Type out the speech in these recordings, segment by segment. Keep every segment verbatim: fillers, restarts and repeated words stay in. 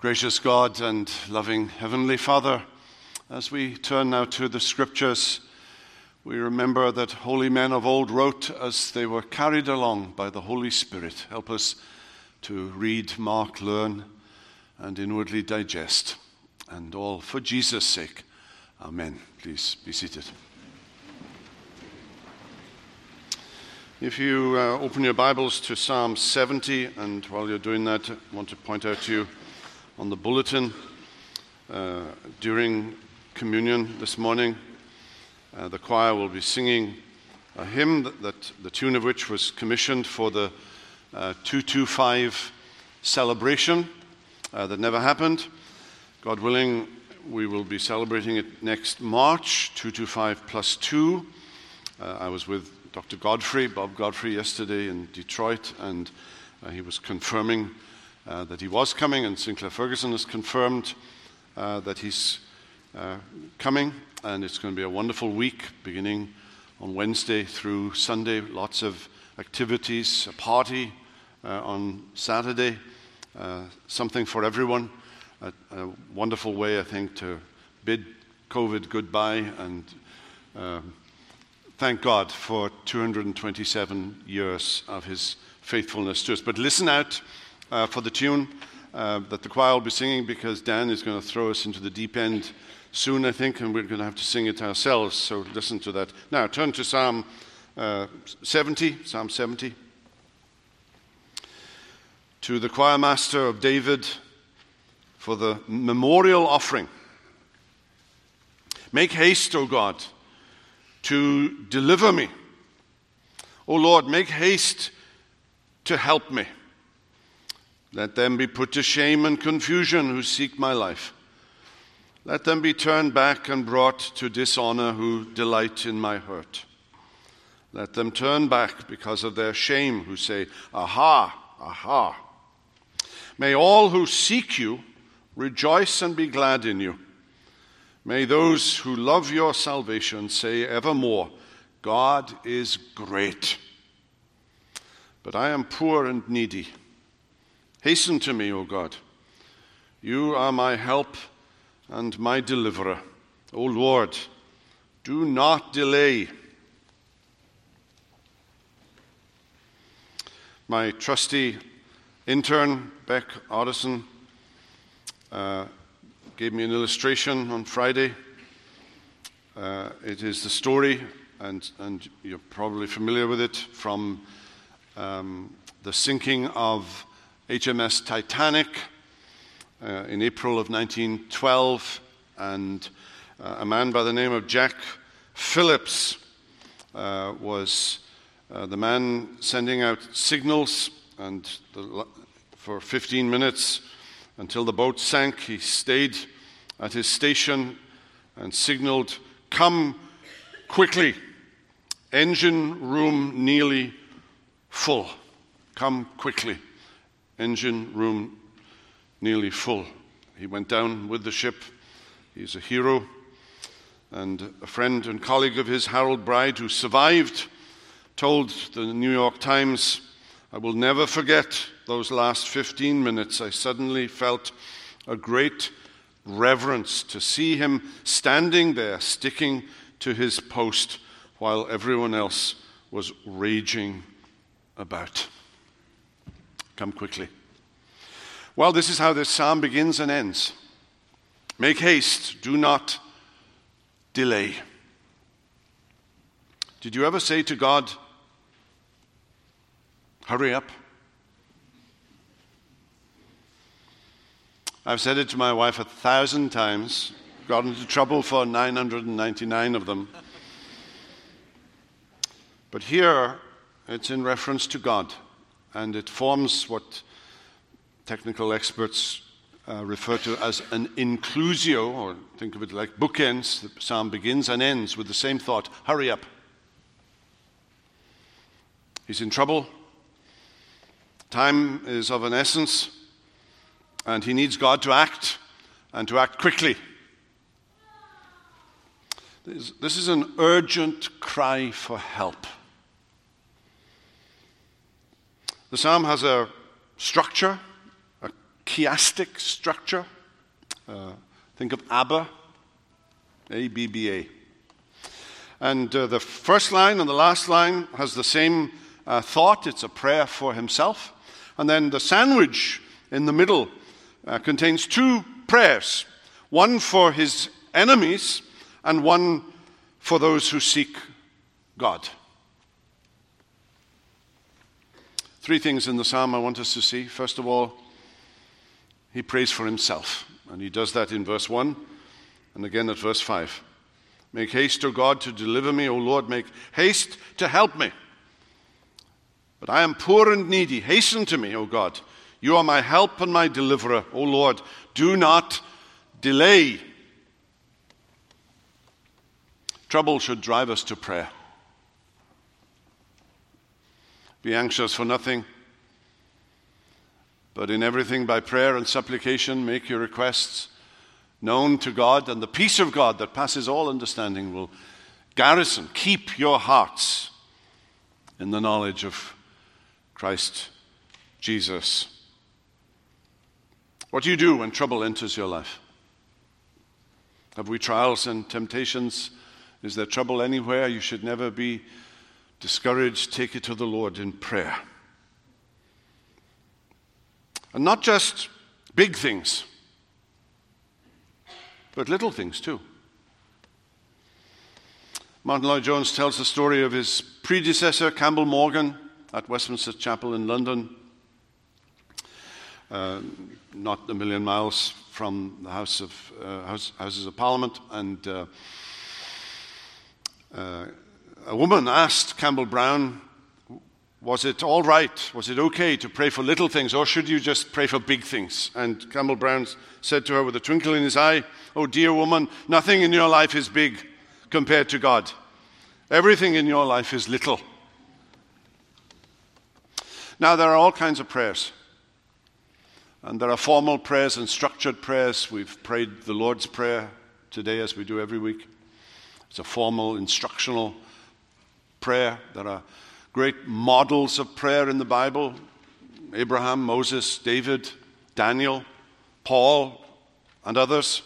Gracious God and loving Heavenly Father, as we turn now to the Scriptures, we remember that holy men of old wrote as they were carried along by the Holy Spirit. Help us to read, mark, learn, and inwardly digest. And all for Jesus' sake. Amen. Please be seated. If you uh, open your Bibles to Psalm seventy, and while you're doing that, I want to point out to you on the bulletin uh, during communion this morning, uh, the choir will be singing a hymn that, that the tune of which was commissioned for the uh, two twenty-five celebration uh, that never happened. God willing, we will be celebrating it next March, two twenty-five plus two. Uh, I was with Doctor Godfrey, Bob Godfrey, yesterday in Detroit, and uh, he was confirming uh, that he was coming, and Sinclair Ferguson has confirmed uh, that he's uh, coming, and it's going to be a wonderful week, beginning on Wednesday through Sunday. Lots of activities, a party uh, on Saturday, uh, something for everyone. A, a wonderful way, I think, to bid COVID goodbye and uh, thank God for two hundred twenty-seven years of his faithfulness to us. But listen out uh, for the tune uh, that the choir will be singing, because Dan is going to throw us into the deep end soon, I think, and we're going to have to sing it ourselves. So listen to that. Now turn to Psalm uh, seventy, Psalm seventy. To the choir master of David for the memorial offering. Make haste, O God, to deliver me. O Lord, make haste to help me. Let them be put to shame and confusion who seek my life. Let them be turned back and brought to dishonor who delight in my hurt. Let them turn back because of their shame who say, Aha, aha. May all who seek you rejoice and be glad in you. May those who love your salvation say evermore, God is great. But I am poor and needy. Hasten to me, O God. You are my help and my deliverer. O Lord, do not delay. My trusty intern, Beck Otterson, uh, gave me an illustration on Friday. Uh, it is the story, and, and you're probably familiar with it, from um, the sinking of H M S Titanic uh, in April of nineteen twelve, and uh, a man by the name of Jack Phillips uh, was uh, the man sending out signals, and the, for fifteen minutes until the boat sank, he stayed at his station and signaled, "Come quickly, engine room nearly full. Come quickly, engine room nearly full." He went down with the ship. He's a hero. And a friend and colleague of his, Harold Bride, who survived, told the New York Times, "I will never forget those last fifteen minutes. I suddenly felt a great reverence to see him standing there, sticking to his post while everyone else was raging about." Come quickly. Well, this is how this psalm begins and ends. Make haste, do not delay. Did you ever say to God, hurry up? I've said it to my wife a thousand times, got into trouble for nine hundred ninety-nine of them. But here, it's in reference to God, and it forms what technical experts uh, refer to as an inclusio, or think of it like bookends. The psalm begins and ends with the same thought, hurry up. He's in trouble. Time is of an essence. And he needs God to act, and to act quickly. This, this is an urgent cry for help. The psalm has a structure, a chiastic structure. Uh, think of Abba, A B B A. And uh, the first line and the last line has the same uh, thought. It's a prayer for himself. And then the sandwich in the middle uh, contains two prayers, one for his enemies and one for those who seek God. Three things in the psalm I want us to see. First of all, he prays for himself, and he does that in verse one and again at verse five. Make haste, O God, to deliver me. O Lord, make haste to help me. But I am poor and needy. Hasten to me, O God. You are my help and my deliverer. O Lord, do not delay. Trouble should drive us to prayer. Be anxious for nothing, but in everything by prayer and supplication make your requests known to God, and the peace of God that passes all understanding will garrison, keep your hearts in the knowledge of Christ Jesus. What do you do when trouble enters your life? Have we trials and temptations? Is there trouble anywhere? You should never be discouraged. Take it to the Lord in prayer. And not just big things, but little things too. Martin Lloyd-Jones tells the story of his predecessor, Campbell Morgan, at Westminster Chapel in London, uh, not a million miles from the House of uh, House, Houses of Parliament. And uh, uh, a woman asked Campbell Brown, was it all right, was it okay to pray for little things, or should you just pray for big things? And Campbell Brown said to her with a twinkle in his eye, oh dear woman, nothing in your life is big compared to God. Everything in your life is little. Now, there are all kinds of prayers. And there are formal prayers and structured prayers. We've prayed the Lord's Prayer today, as we do every week. It's a formal, instructional prayer. There are great models of prayer in the Bible: Abraham, Moses, David, Daniel, Paul, and others.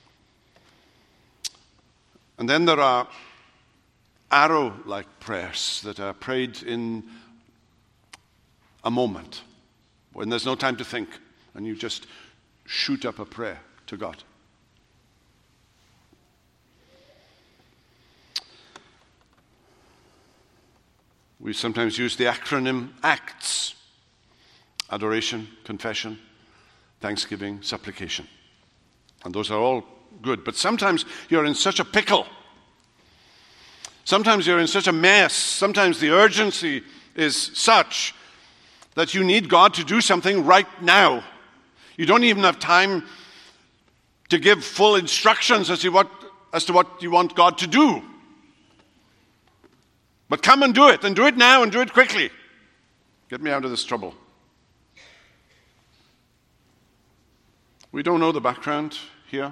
And then there are arrow-like prayers that are prayed in a moment, when there's no time to think, and you just shoot up a prayer to God. We sometimes use the acronym ACTS: adoration, confession, thanksgiving, supplication. And those are all good. But sometimes you're in such a pickle. Sometimes you're in such a mess. Sometimes the urgency is such that you need God to do something right now. You don't even have time to give full instructions as to what, as to what you want God to do. But come and do it, and do it now, and do it quickly. Get me out of this trouble. We don't know the background here.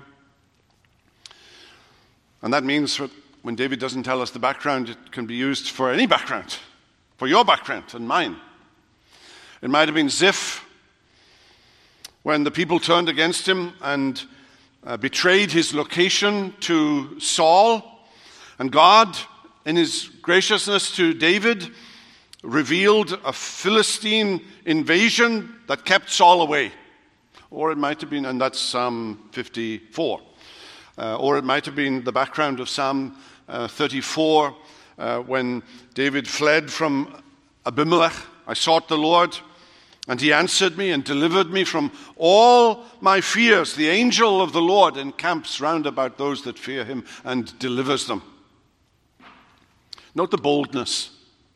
And that means that when David doesn't tell us the background, it can be used for any background, for your background and mine. It might have been Ziph, when the people turned against him and uh, betrayed his location to Saul, and God, in his graciousness to David, revealed a Philistine invasion that kept Saul away. Or it might have been, and that's Psalm fifty-four, uh, or it might have been the background of Psalm uh, thirty-four, uh, when David fled from Abimelech. I sought the Lord, and he answered me and delivered me from all my fears. The angel of the Lord encamps round about those that fear him and delivers them. Note the boldness.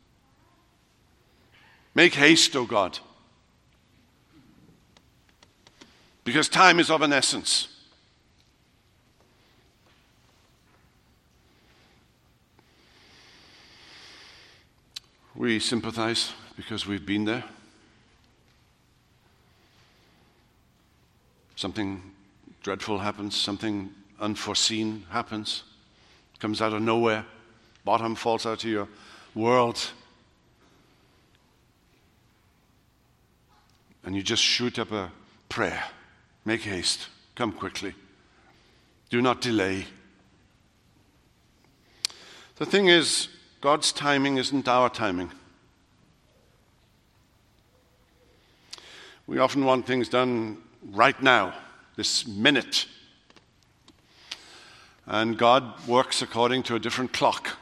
Make haste, O God, because time is of an essence. We sympathize because we've been there. Something dreadful happens, something unforeseen happens, comes out of nowhere, bottom falls out of your world, and you just shoot up a prayer. Make haste. Come quickly. Do not delay. The thing is, God's timing isn't our timing. We often want things done right now, this minute. And God works according to a different clock.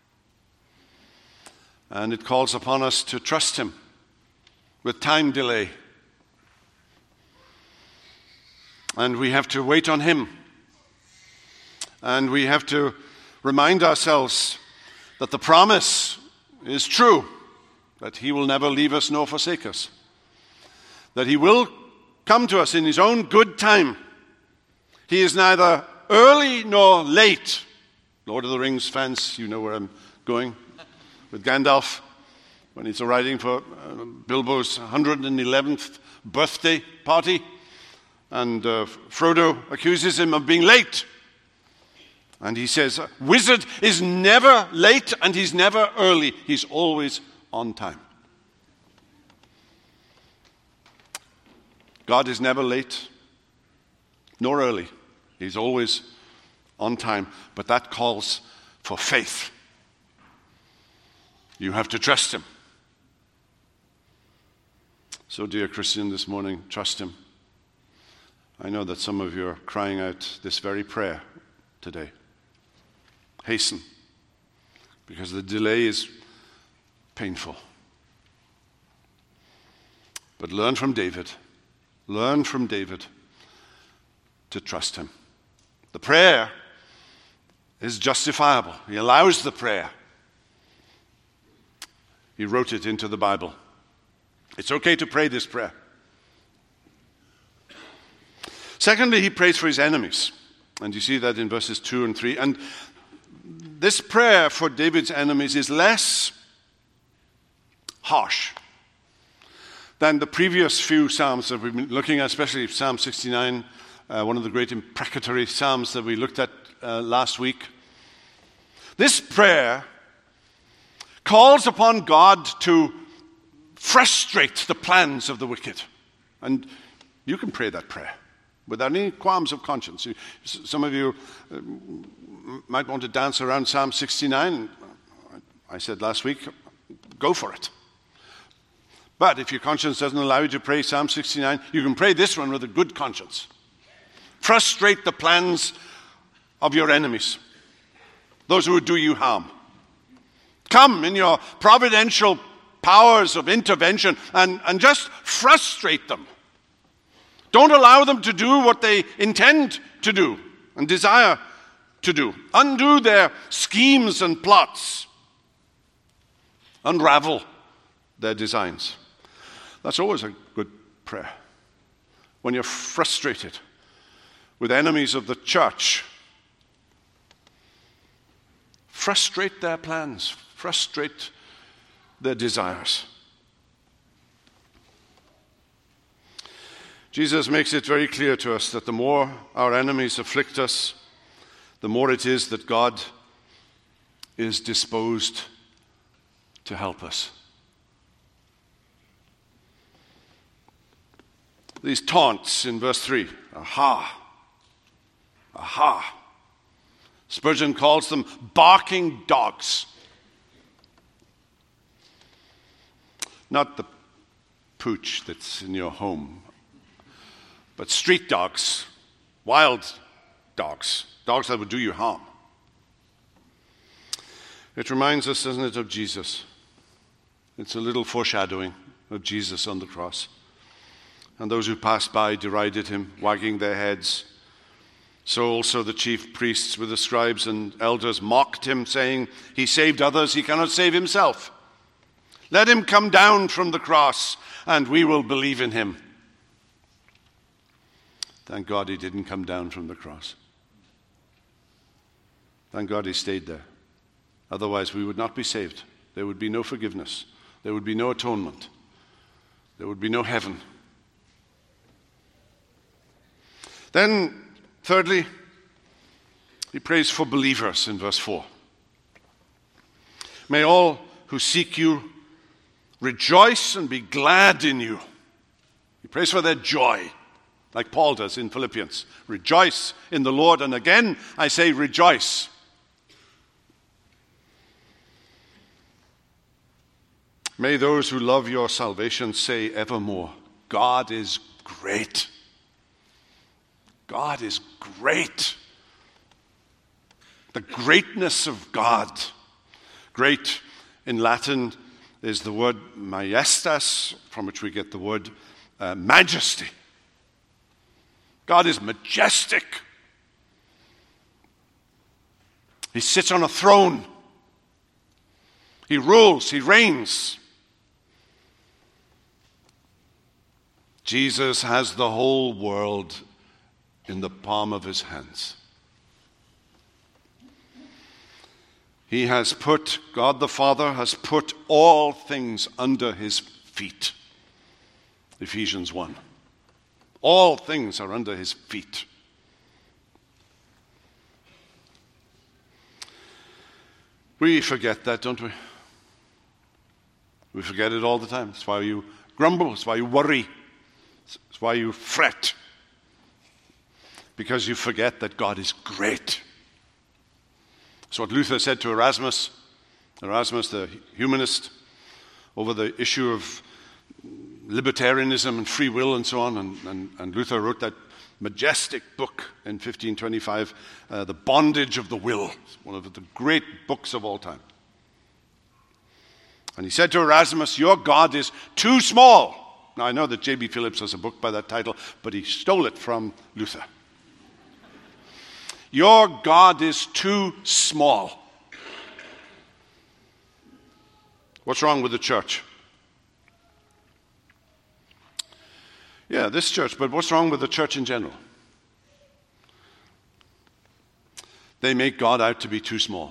And it calls upon us to trust him with time delay. And we have to wait on him. And we have to remind ourselves that the promise is true, that he will never leave us nor forsake us, that he will come to us in his own good time. He is neither early nor late. Lord of the Rings fans, you know where I'm going with Gandalf when he's arriving for uh, Bilbo's one hundred eleventh birthday party, and uh, Frodo accuses him of being late. And he says, wizard is never late and he's never early. He's always on time. God is never late nor early. He's always on time. But that calls for faith. You have to trust him. So, dear Christian, this morning, trust him. I know that some of you are crying out this very prayer today. Hasten, because the delay is painful. But learn from David. Learn from David to trust him. The prayer is justifiable. He allows the prayer. He wrote it into the Bible. It's okay to pray this prayer. Secondly, he prays for his enemies. And you see that in verses two and three. And this prayer for David's enemies is less harsh than the previous few psalms that we've been looking at, especially Psalm sixty-nine, uh, one of the great imprecatory psalms that we looked at uh, last week. This prayer calls upon God to frustrate the plans of the wicked. And you can pray that prayer without any qualms of conscience. Some of you uh, might want to dance around Psalm sixty-nine. I said last week, go for it. But if your conscience doesn't allow you to pray Psalm sixty-nine, you can pray this one with a good conscience. Frustrate the plans of your enemies, those who would do you harm. Come in your providential powers of intervention and, and just frustrate them. Don't allow them to do what they intend to do and desire to do. Undo their schemes and plots. Unravel their designs. That's always a good prayer. When you're frustrated with enemies of the church, frustrate their plans, frustrate their desires. Jesus makes it very clear to us that the more our enemies afflict us, the more it is that God is disposed to help us. These taunts in verse three, aha, aha. Spurgeon calls them barking dogs. Not the pooch that's in your home, but street dogs, wild dogs, dogs that would do you harm. It reminds us, doesn't it, of Jesus. It's a little foreshadowing of Jesus on the cross. And those who passed by derided him, wagging their heads. So also the chief priests with the scribes and elders mocked him, saying, he saved others, he cannot save himself. Let him come down from the cross, and we will believe in him. Thank God he didn't come down from the cross. Thank God he stayed there. Otherwise we would not be saved. There would be no forgiveness. There would be no atonement. There would be no heaven. Then, thirdly, he prays for believers in verse four. May all who seek you rejoice and be glad in you. He prays for their joy. like Paul does in Philippians. Rejoice in the Lord, and again I say rejoice. May those who love your salvation say evermore, God is great. God is great. The greatness of God. Great in Latin is the word majestas, from which we get the word uh, majesty. God is majestic. He sits on a throne. He rules, he reigns. Jesus has the whole world in the palm of his hands. He has put, God the Father has put all things under his feet. Ephesians one. All things are under his feet. We forget that, don't we? We forget it all the time. That's why you grumble. That's why you worry. That's why you fret. Because you forget that God is great. That's what Luther said to Erasmus. Erasmus, the humanist, over the issue of libertarianism and free will and so on. And, and, and Luther wrote that majestic book in fifteen twenty-five, uh, The Bondage of the Will. It's one of the great books of all time. And he said to Erasmus, your God is too small. Now, I know that J B Phillips has a book by that title, but he stole it from Luther. Your God is too small. What's wrong with the church? Yeah, this church, but what's wrong with the church in general? They make God out to be too small.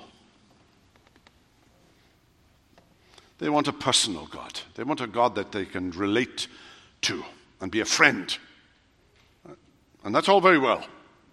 They want a personal God. They want a God that they can relate to and be a friend. And that's all very well.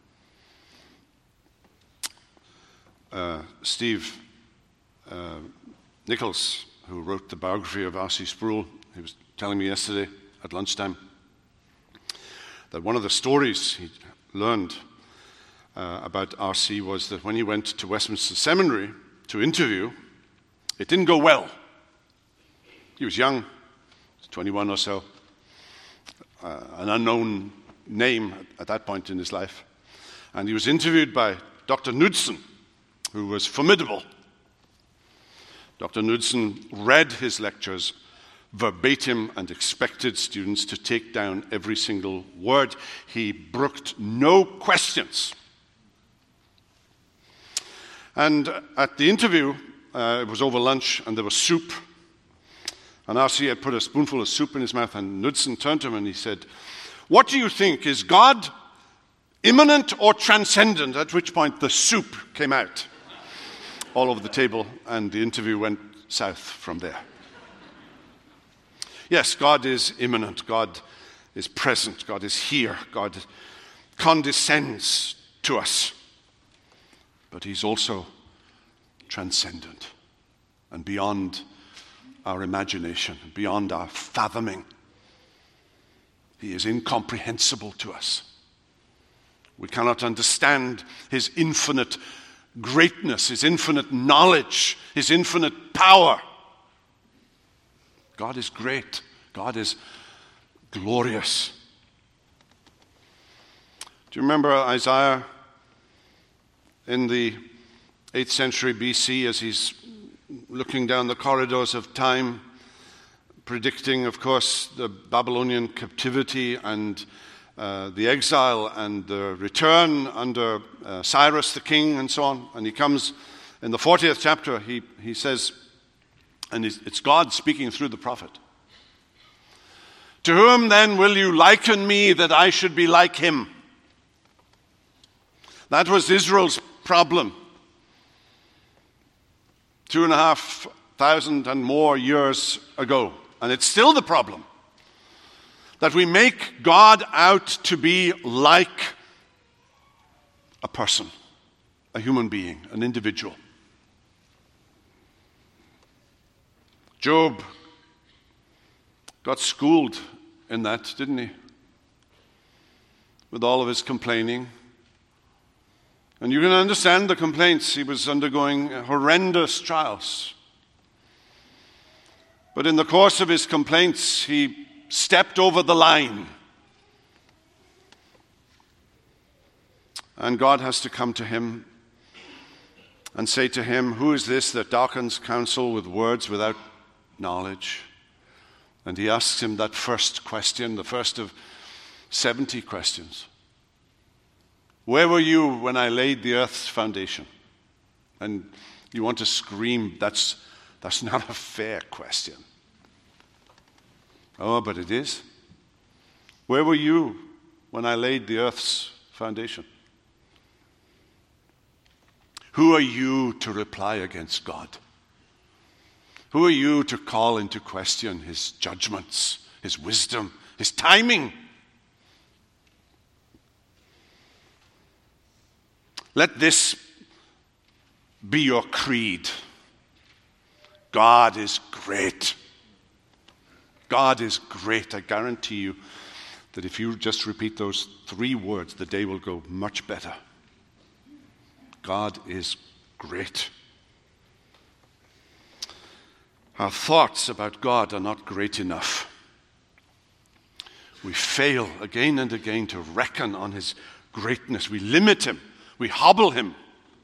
Uh, Steve uh, Nichols, who wrote the biography of R C Sproul, he was telling me yesterday at lunchtime that one of the stories he learned uh, about R C was that when he went to Westminster Seminary to interview, it didn't go well. He was young, twenty-one or so, uh, an unknown name at that point in his life. And he was interviewed by Doctor Knudsen, who was formidable. Doctor Knudsen read his lectures verbatim and expected students to take down every single word. He brooked no questions. And at the interview, uh, it was over lunch, and there was soup. And R C had put a spoonful of soup in his mouth, and Knudsen turned to him and he said, what do you think? Is God immanent or transcendent? At which point the soup came out all over the table, and the interview went south from there. Yes, God is immanent. God is present. God is here. God condescends to us. But he's also transcendent and beyond our imagination, beyond our fathoming. He is incomprehensible to us. We cannot understand his infinite greatness, his infinite knowledge, his infinite power. God is great. God is glorious. Do you remember Isaiah in the eighth century B C as he's looking down the corridors of time, predicting, of course, the Babylonian captivity and uh, the exile and the return under uh, Cyrus the king and so on. And he comes in the fortieth chapter, he, he says, and it's God speaking through the prophet, to whom then will you liken me that I should be like him? That was Israel's problem. Two and a half thousand and more years ago. And it's still the problem. That we make God out to be like a person, a human being, an individual. Job got schooled in that, didn't he? with all of his complaining. And you can understand the complaints. He was undergoing horrendous trials. But in the course of his complaints, he stepped over the line. And God has to come to him and say to him, "Who is this that darkens counsel with words without knowledge?" And he asks him that first question, the first of seventy questions. "Where were you when I laid the earth's foundation?" And you want to scream, that's, that's not a fair question. Oh, but it is. Where were you when I laid the earth's foundation? Who are you to reply against God? Who are you to call into question his judgments, his wisdom, his timing? Let this be your creed. God is great. God is great. I guarantee you that if you just repeat those three words, the day will go much better. God is great. Our thoughts about God are not great enough. We fail again and again to reckon on his greatness. We limit him. We hobble him.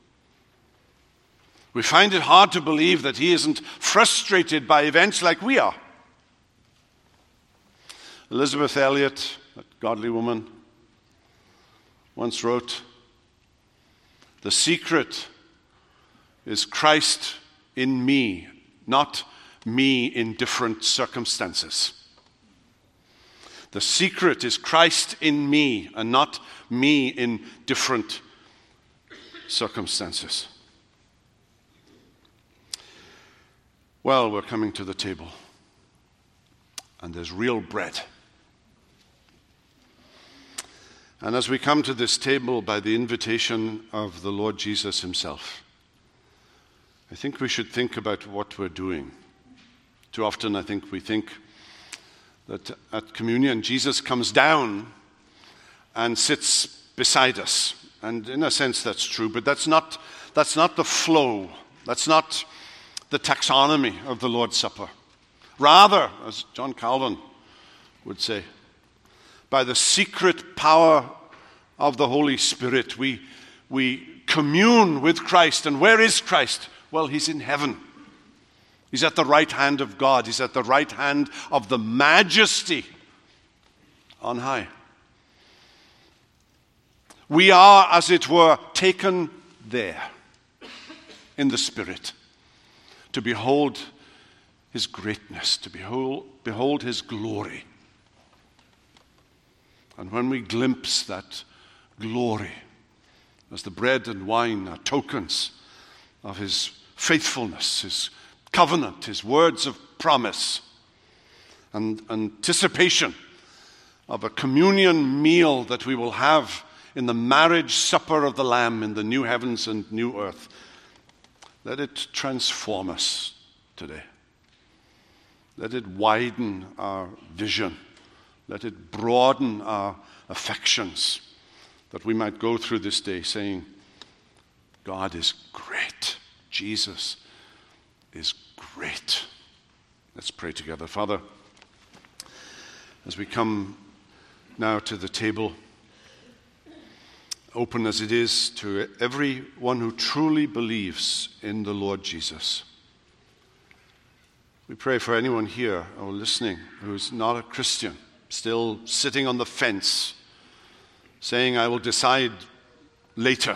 We find it hard to believe that he isn't frustrated by events like we are. Elizabeth Elliot, that godly woman, once wrote, "The secret is Christ in me, not me in different circumstances." The secret is Christ in me and not me in different circumstances. Well, we're coming to the table, and there's real bread. And as we come to this table by the invitation of the Lord Jesus himself, I think we should think about what we're doing. Too often I think we think that at communion Jesus comes down and sits beside us. And in a sense that's true, but that's not, that's not the flow. That's not the taxonomy of the Lord's Supper. Rather, as John Calvin would say, by the secret power of the Holy Spirit, we, we commune with Christ. And where is Christ? Well, he's in heaven. He's at the right hand of God. He's at the right hand of the majesty on high. We are, as it were, taken there in the Spirit to behold his greatness, to behold, behold his glory. And when we glimpse that glory, as the bread and wine are tokens of his faithfulness, his covenant, his words of promise, and anticipation of a communion meal that we will have in the marriage supper of the Lamb in the new heavens and new earth, let it transform us today. Let it widen our vision. Let it broaden our affections, that we might go through this day saying, God is great. Jesus is great. Let's pray together. Father, as we come now to the table, open as it is to everyone who truly believes in the Lord Jesus, we pray for anyone here or listening who is not a Christian, still sitting on the fence, saying, I will decide later.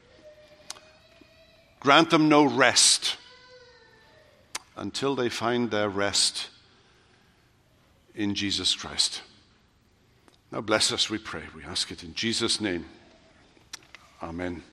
Grant them no rest until they find their rest in Jesus Christ. Now bless us, we pray. We ask it in Jesus' name. Amen.